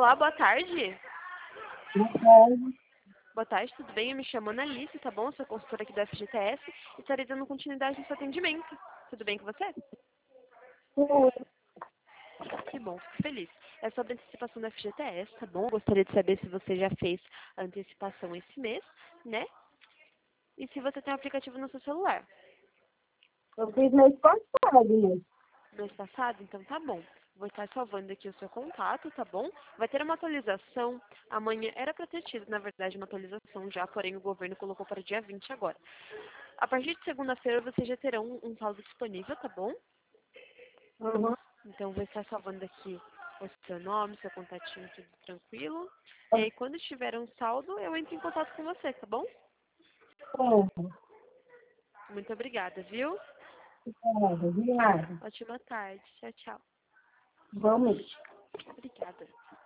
Olá, boa tarde. Então, Boa tarde, tudo bem? Eu me chamo Analice, tá bom? Eu sou consultora aqui da FGTS e estarei dando continuidade no seu atendimento. Tudo bem com você? Que bom, fico feliz. É sobre a antecipação da FGTS, tá bom? Gostaria de saber se você já fez a antecipação esse mês, né? E se você tem um aplicativo no seu celular. eu fiz mês passado, né? Mês passado, então tá bom. Vou estar salvando aqui o seu contato, tá bom? Vai ter uma atualização. Amanhã era para ter tido, na verdade, uma atualização já, porém o governo colocou para dia 20 agora. A partir de segunda-feira você já terá um saldo disponível, tá bom? Uhum. Então vou estar salvando aqui o seu nome, seu contatinho, tudo tranquilo. E aí quando tiver um saldo, eu entro em contato com você, tá bom? Muito obrigada, viu? De nada. Ótima tarde. Tchau, tchau. Igualmente. Obrigada.